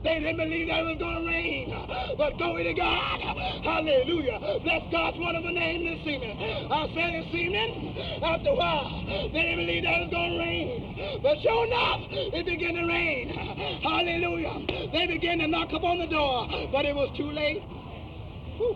They didn't believe that it was going to rain. But glory to God. Hallelujah. Bless God's wonderful name this evening. I said this evening, after a while, they didn't believe that it was going to rain. But sure enough, it began to rain. Hallelujah. They began to knock upon the door, but it was too late. Whew.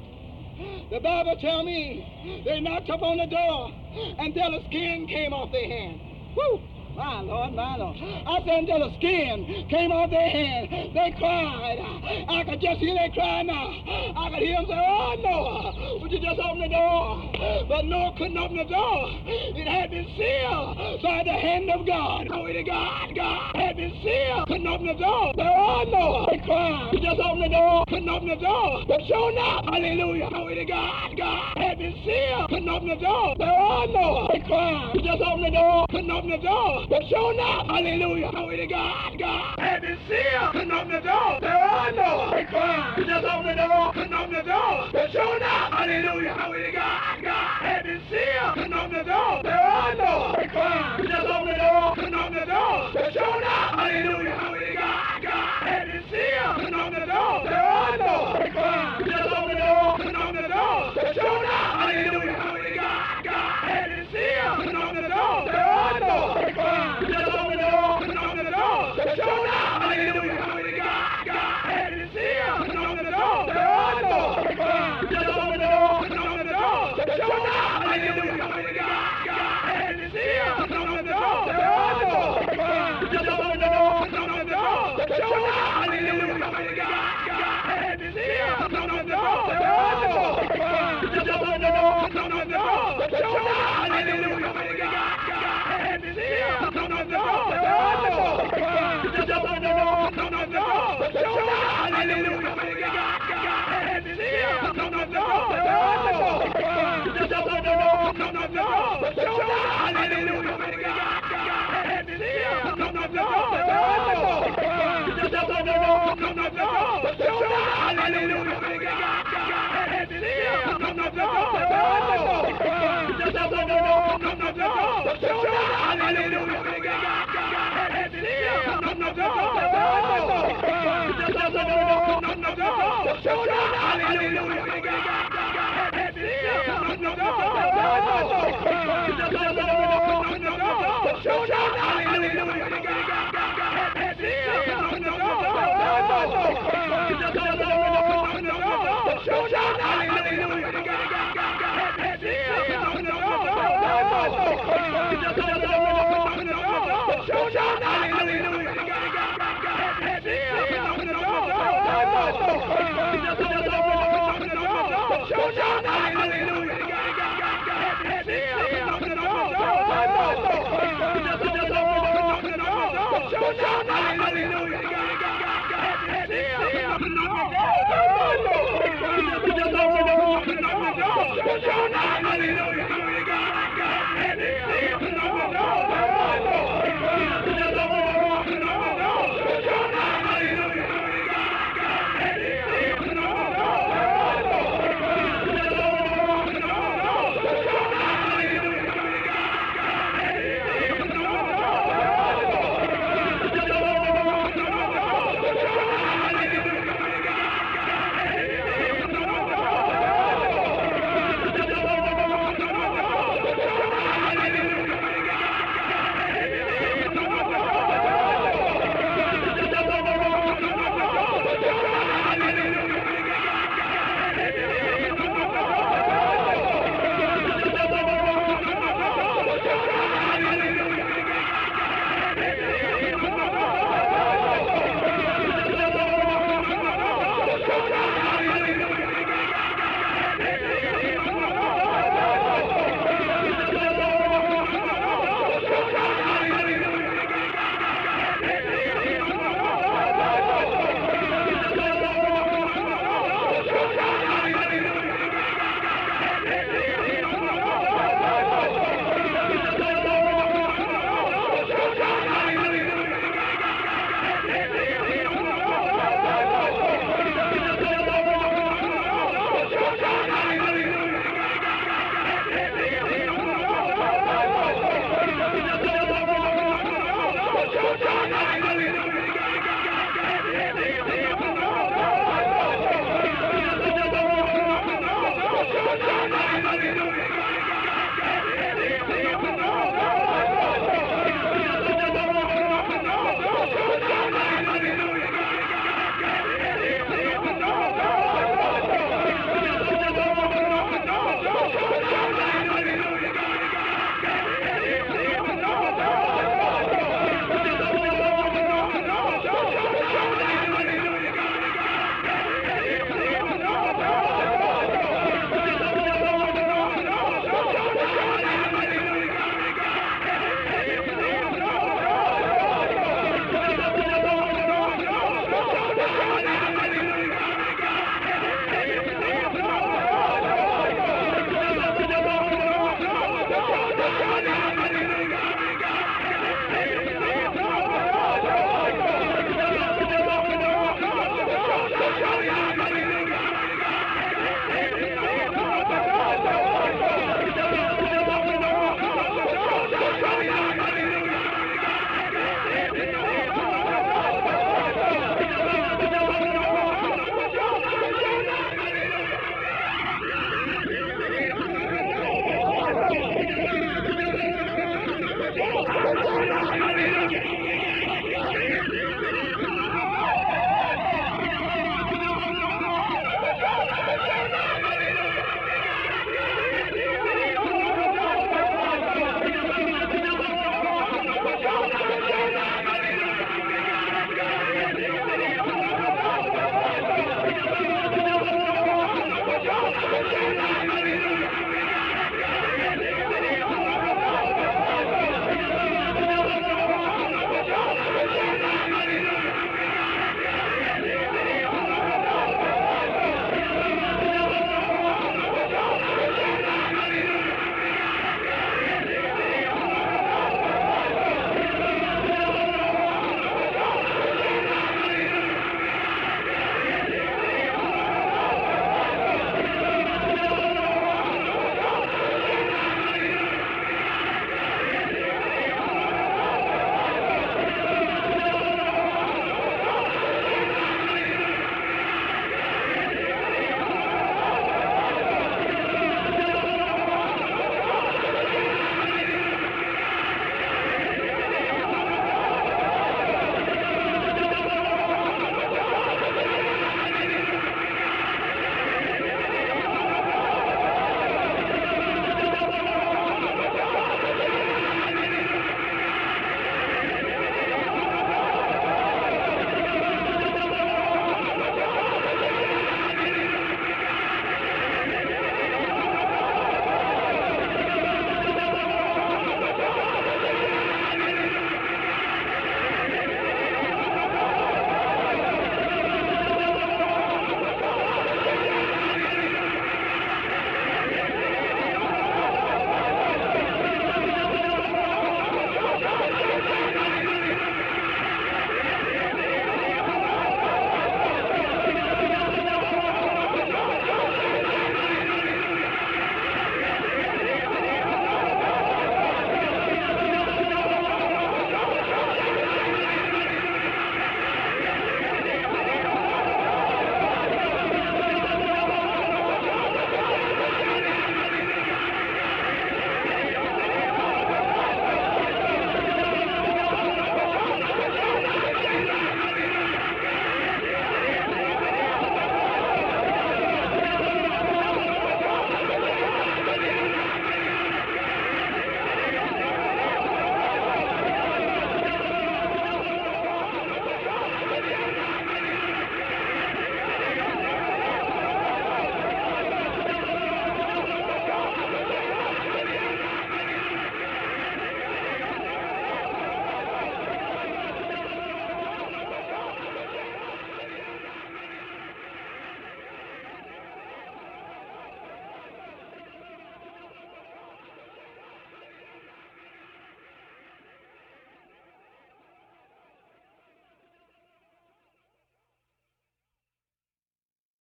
The Bible tells me they knocked upon the door until the skin came off their hand. Woo! My Lord, my Lord. I said until the skin came off their hand, they cried. I could just hear they cry now. I could hear them say, oh, Noah, would you just open the door? But Noah couldn't open the door. It had been sealed by the hand of God. Glory to God. God had been sealed. Couldn't open the door. But oh, Noah, they cried. You just open the door. Couldn't open the door. But sure enough, hallelujah. Glory to God. God had been sealed. Couldn't open the door. But oh, Noah, they cried. You just open the door. Couldn't open the door. But sure enough, hallelujah, glory to God, God had been sealed, couldn't open the door. There are no crimes. You just open the door, couldn't open the door. But sure enough, hallelujah, glory to God, God had been sealed, couldn't open the door. There are no crimes. You just open the door, couldn't open the door. But sure enough, hallelujah, glory to God, God had been sealed, couldn't open the door. There are no crimes. You just open the door, couldn't open the door. But sure enough, hallelujah, glory to God, God had been sealed, couldn't open the door. There are no crimes. Just open the door, couldn't open the door. But sure enough, hallelujah, glory to God, God had been sealed, couldn't open the door. There are no crimes. Just open the door, couldn't open the door. But sure enough, hallelujah, glory to God, God had been sealed, couldn't open the door. There are no crimes. Just open the door, couldn't open the door. But sure enough, hallelujah, glory to God, God had been sealed, couldn't open the door. There are no crimes. Just open the door, couldn't open the door. But sure enough, hallelujah, glory to God, God had been sealed, couldn't open the door. There are no crimes. Just open the door, couldn't open the door. But sure enough, hallelujah, glory to God, God had been sealed, couldn't open the door. There are no crimes. Just open the door, couldn't open the door. But sure enough, hallelujah, glory to God, God had been sealed, couldn't open the door. There are no crimes. Just open the door, couldn't open the door. But sure enough, hallelujah, glory to God, God had been sealed, couldn't open the door. There are no crimes. Just open the door, couldn't open the door. But sure enough, hallelujah, glory to God, God had been sealed, couldn't open the door. There are no crimes. Just open the door, couldn't open the door. But sure enough, hallelujah, glory to God, God had been sealed, couldn't open the door. There are no crimes. Just open the door, couldn't open the door. But sure enough, hallelujah, glory to God, God had been sealed, couldn't open the door. There are no crimes. Just open the door, couldn't open the door. But sure enough, hallelujah, glory to God, God had been sealed, couldn't open the door. There are no crimes. Just open the door, couldn't open the door. But sure enough, hallelujah, glory to God, God had been sealed, couldn't open the door. There are no crimes. Just open the door, couldn't open the door. But sure enough, hallelujah, glory to God, God had been sealed, couldn't open the door. There are no crimes. Just open the door, couldn't open the door. But sure enough, hallelujah, glory to God, God had been sealed, couldn't open the door. There are no crimes. Just open the door, couldn't open the door. But sure enough,